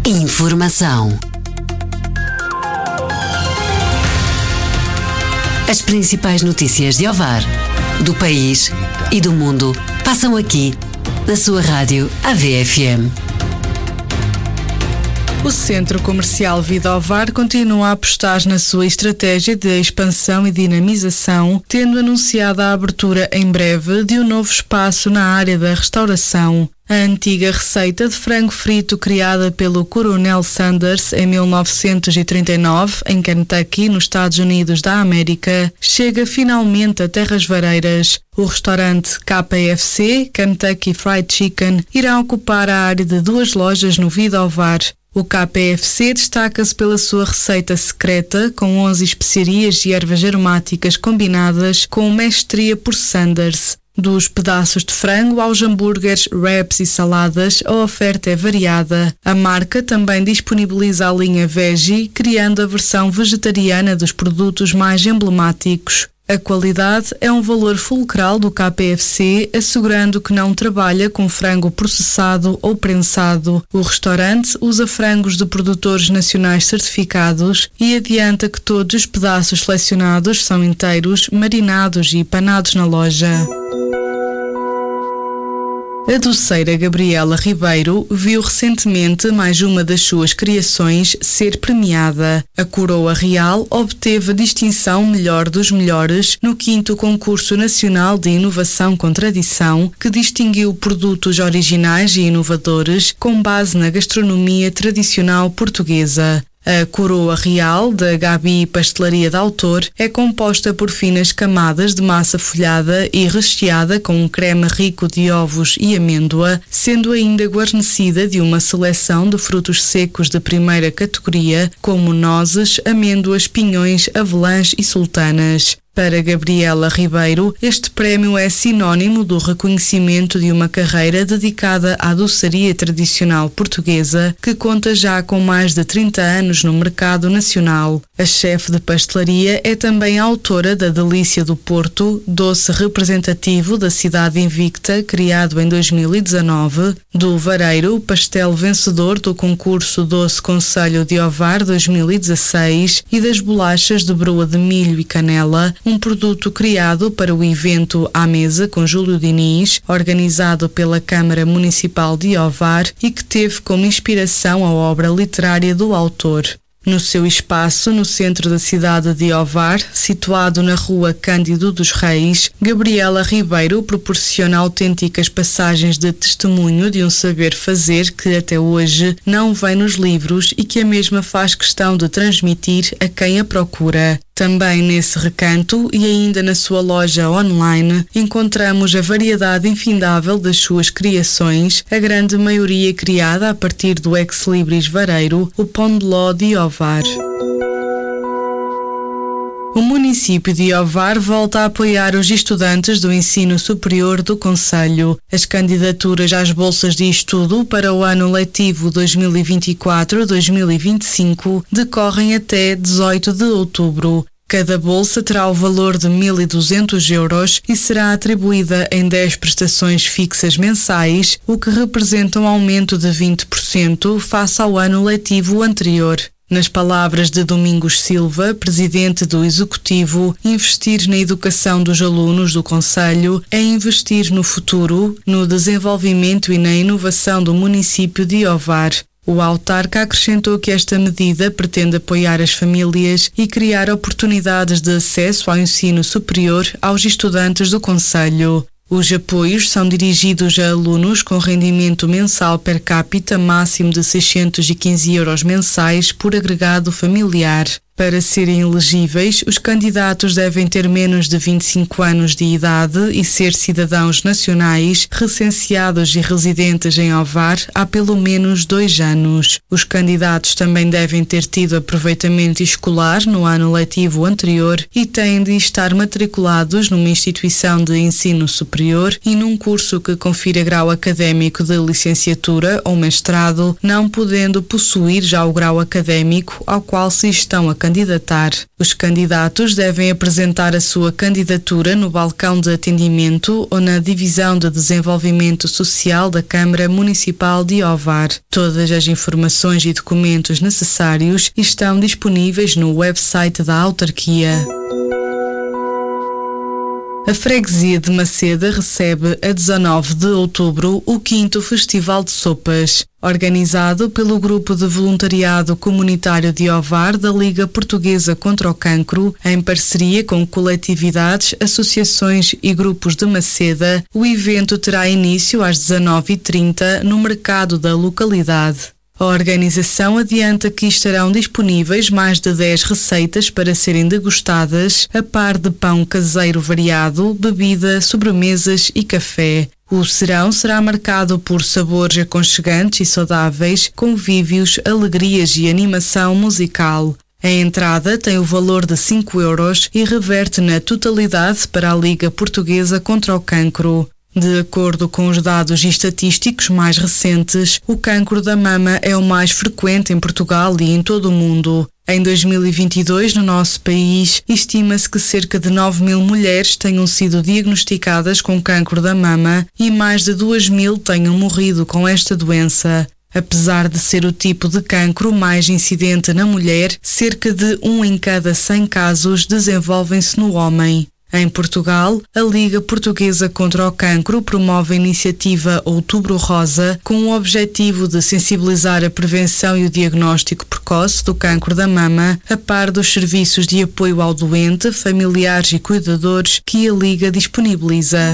Informação. As principais notícias de Ovar, do país e do mundo passam aqui, na sua rádio AVFM. O Centro Comercial Vida Ovar continua a apostar na sua estratégia de expansão e dinamização, tendo anunciado a abertura em breve de um novo espaço na área da restauração. A antiga receita de frango frito criada pelo Coronel Sanders em 1939, em Kentucky, nos Estados Unidos da América, chega finalmente a Terras Vareiras. O restaurante KFC, Kentucky Fried Chicken, irá ocupar a área de 2 lojas no Vida Ovar. O KFC destaca-se pela sua receita secreta, com 11 especiarias e ervas aromáticas combinadas com mestria por Sanders. Dos pedaços de frango aos hambúrgueres, wraps e saladas, a oferta é variada. A marca também disponibiliza a linha Veggie, criando a versão vegetariana dos produtos mais emblemáticos. A qualidade é um valor fulcral do KFC, assegurando que não trabalha com frango processado ou prensado. O restaurante usa frangos de produtores nacionais certificados e adianta que todos os pedaços selecionados são inteiros, marinados e panados na loja. A doceira Gabriela Ribeiro viu recentemente mais uma das suas criações ser premiada. A Coroa Real obteve a distinção Melhor dos Melhores no 5º Concurso Nacional de Inovação com Tradição, que distinguiu produtos originais e inovadores com base na gastronomia tradicional portuguesa. A Coroa Real, da Gabi Pastelaria de Autor, é composta por finas camadas de massa folhada e recheada com um creme rico de ovos e amêndoa, sendo ainda guarnecida de uma seleção de frutos secos de primeira categoria, como nozes, amêndoas, pinhões, avelãs e sultanas. Para Gabriela Ribeiro, este prémio é sinónimo do reconhecimento de uma carreira dedicada à doçaria tradicional portuguesa, que conta já com mais de 30 anos no mercado nacional. A chefe de pastelaria é também a autora da Delícia do Porto, doce representativo da cidade invicta, criado em 2019, do Vareiro, pastel vencedor do concurso Doce Conselho de Ovar 2016 e das bolachas de broa de milho e canela, um produto criado para o evento À Mesa com Júlio Diniz, organizado pela Câmara Municipal de Ovar e que teve como inspiração a obra literária do autor. No seu espaço, no centro da cidade de Ovar, situado na rua Cândido dos Reis, Gabriela Ribeiro proporciona autênticas passagens de testemunho de um saber fazer que até hoje não vem nos livros e que a mesma faz questão de transmitir a quem a procura. Também nesse recanto e ainda na sua loja online encontramos a variedade infindável das suas criações, a grande maioria criada a partir do ex-libris vareiro, o Pão de Ló de Ovar. O município de Ovar volta a apoiar os estudantes do ensino superior do concelho. As candidaturas às bolsas de estudo para o ano letivo 2024-2025 decorrem até 18 de outubro. Cada bolsa terá o valor de 1.200 euros e será atribuída em 10 prestações fixas mensais, o que representa um aumento de 20% face ao ano letivo anterior. Nas palavras de Domingos Silva, presidente do Executivo, investir na educação dos alunos do concelho é investir no futuro, no desenvolvimento e na inovação do município de Ovar. O autarca acrescentou que esta medida pretende apoiar as famílias e criar oportunidades de acesso ao ensino superior aos estudantes do concelho. Os apoios são dirigidos a alunos com rendimento mensal per capita máximo de 615 euros mensais por agregado familiar. Para serem elegíveis, os candidatos devem ter menos de 25 anos de idade e ser cidadãos nacionais, recenseados e residentes em Ovar há pelo menos 2 anos. Os candidatos também devem ter tido aproveitamento escolar no ano letivo anterior e têm de estar matriculados numa instituição de ensino superior e num curso que confira grau académico de licenciatura ou mestrado, não podendo possuir já o grau académico ao qual se estão a candidatar. Os candidatos devem apresentar a sua candidatura no balcão de atendimento ou na Divisão de Desenvolvimento Social da Câmara Municipal de Ovar. Todas as informações e documentos necessários estão disponíveis no website da autarquia. A freguesia de Maceda recebe a 19 de outubro o 5º Festival de Sopas, organizado pelo Grupo de Voluntariado Comunitário de Ovar da Liga Portuguesa contra o Cancro, em parceria com coletividades, associações e grupos de Maceda. O evento terá início às 19h30 no mercado da localidade. A organização adianta que estarão disponíveis mais de 10 receitas para serem degustadas, a par de pão caseiro variado, bebida, sobremesas e café. O serão será marcado por sabores aconchegantes e saudáveis, convívios, alegrias e animação musical. A entrada tem o valor de 5 euros e reverte na totalidade para a Liga Portuguesa contra o Cancro. De acordo com os dados estatísticos mais recentes, o cancro da mama é o mais frequente em Portugal e em todo o mundo. Em 2022, no nosso país, estima-se que cerca de 9.000 mulheres tenham sido diagnosticadas com cancro da mama e mais de 2.000 tenham morrido com esta doença. Apesar de ser o tipo de cancro mais incidente na mulher, cerca de 1 em cada 100 casos desenvolvem-se no homem. Em Portugal, a Liga Portuguesa contra o Cancro promove a iniciativa Outubro Rosa com o objetivo de sensibilizar a prevenção e o diagnóstico precoce do cancro da mama, a par dos serviços de apoio ao doente, familiares e cuidadores que a Liga disponibiliza.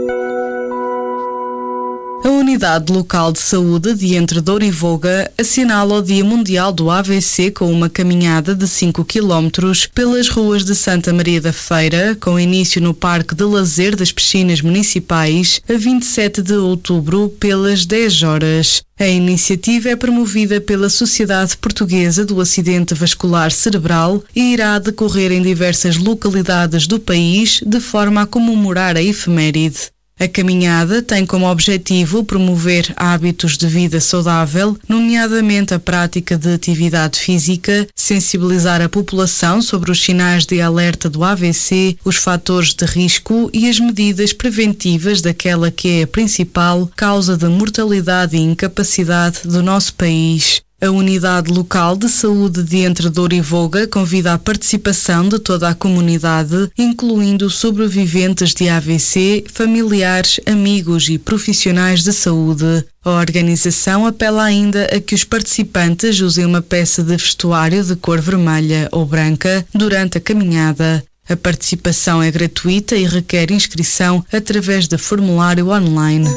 A Unidade Local de Saúde de Entre Douro e Voga assinala o Dia Mundial do AVC com uma caminhada de 5 km pelas ruas de Santa Maria da Feira, com início no Parque de Lazer das Piscinas Municipais, a 27 de outubro, pelas 10 horas. A iniciativa é promovida pela Sociedade Portuguesa do Acidente Vascular Cerebral e irá decorrer em diversas localidades do país, de forma a comemorar a efeméride. A caminhada tem como objetivo promover hábitos de vida saudável, nomeadamente a prática de atividade física, sensibilizar a população sobre os sinais de alerta do AVC, os fatores de risco e as medidas preventivas daquela que é a principal causa de mortalidade e incapacidade do nosso país. A Unidade Local de Saúde de Entre Douro e Voga convida a participação de toda a comunidade, incluindo sobreviventes de AVC, familiares, amigos e profissionais de saúde. A organização apela ainda a que os participantes usem uma peça de vestuário de cor vermelha ou branca durante a caminhada. A participação é gratuita e requer inscrição através de formulário online.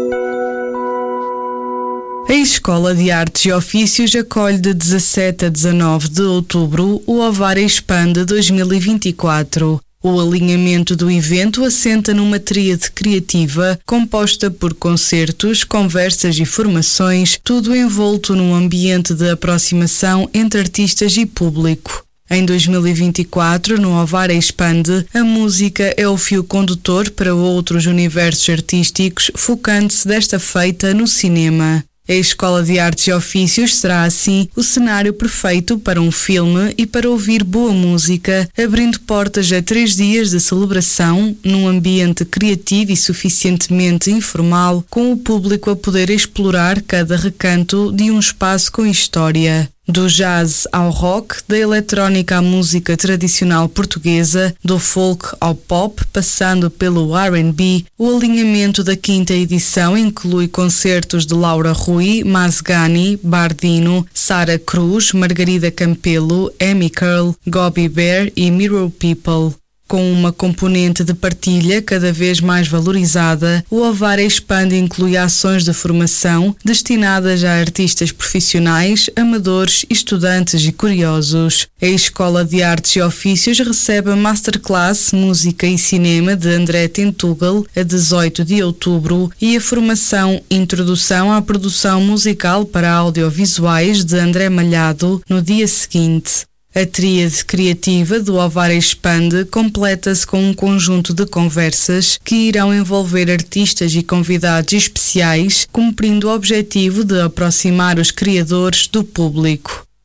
A Escola de Artes e Ofícios acolhe de 17 a 19 de outubro o Ovar Expande 2024. O alinhamento do evento assenta numa tríade criativa composta por concertos, conversas e formações, tudo envolto num ambiente de aproximação entre artistas e público. Em 2024, no Ovar Expande, a música é o fio condutor para outros universos artísticos, focando-se desta feita no cinema. A Escola de Artes e Ofícios será, assim, o cenário perfeito para um filme e para ouvir boa música, abrindo portas a 3 dias de celebração, num ambiente criativo e suficientemente informal, com o público a poder explorar cada recanto de um espaço com história. Do jazz ao rock, da eletrónica à música tradicional portuguesa, do folk ao pop, passando pelo R&B, o alinhamento da 5ª edição inclui concertos de Laura Rui, Mazgani, Bardino, Sara Cruz, Margarida Campelo, Amy Curl, Gobby Bear e Mirror People. Com uma componente de partilha cada vez mais valorizada, o Ovar Expande inclui ações de formação destinadas a artistas profissionais, amadores, estudantes e curiosos. A Escola de Artes e Ofícios recebe a Masterclass Música e Cinema de André Tentugal a 18 de outubro e a formação Introdução à Produção Musical para Audiovisuais de André Malhado no dia seguinte. A tríade criativa do Ovar Expande completa-se com um conjunto de conversas que irão envolver artistas e convidados especiais, cumprindo o objetivo de aproximar os criadores do público.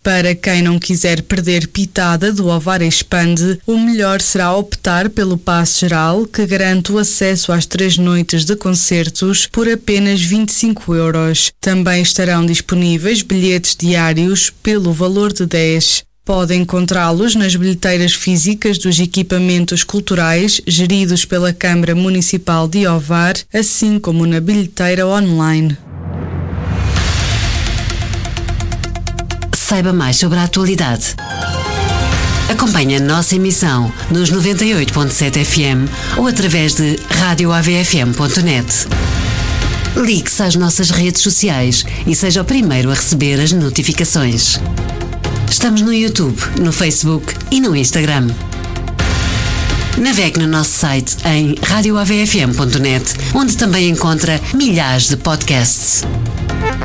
Para quem não quiser perder pitada do Ovar Expande, o melhor será optar pelo passe geral, que garante o acesso às 3 noites de concertos por apenas 25 €. Também estarão disponíveis bilhetes diários pelo valor de 10. Pode encontrá-los nas bilheteiras físicas dos equipamentos culturais geridos pela Câmara Municipal de Ovar, assim como na bilheteira online. Saiba mais sobre a atualidade. Acompanhe a nossa emissão nos 98.7 FM ou através de radioavfm.net. Ligue-se às nossas redes sociais e seja o primeiro a receber as notificações. Estamos no YouTube, no Facebook e no Instagram. Navegue no nosso site em radioavfm.net, onde também encontra milhares de podcasts.